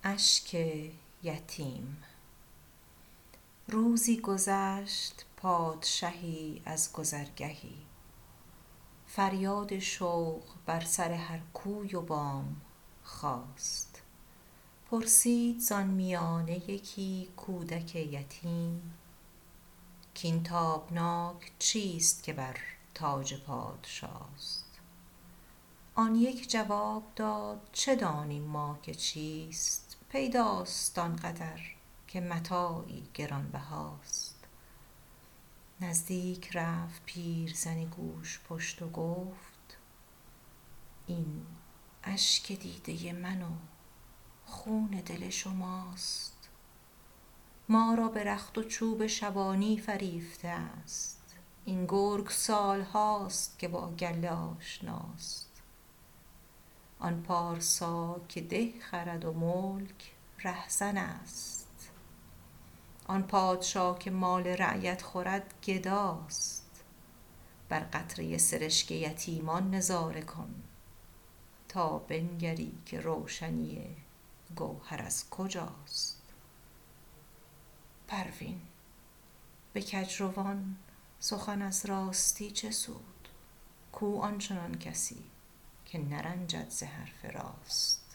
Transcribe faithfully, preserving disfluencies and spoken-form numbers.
اشک یتیم. روزی گذشت پادشهی از گذرگهی، فریاد شوق بر سر هر کوی و بام خاست. پرسید زان میانه یکی کودک یتیم، کاین تابناک چیست که بر تاج پادشاست؟ آن یک جواب داد چه دانیم ما که چیست؟ پیداست آن قدر که متاعی گرانبهاست. نزدیک رفت پیرزنی گوش پشت و گفت این اشک دیده من و خون دل شماست. ما را به رخت و چوب شبانی فریفته است. این گرگ سال هاست که با گله آشناست. آن پارسا که ده خرد و ملک رهزن است. آن پادشا که مال رعیت خورد گداست. بر قطره سرشک یتیمان نظاره کن، تا بنگری که روشنی گوهر از کجاست. پروین: به کجروان سخن از راستی چه سود؟ کو آنچنان کسی که نرنجد ز حرف راست.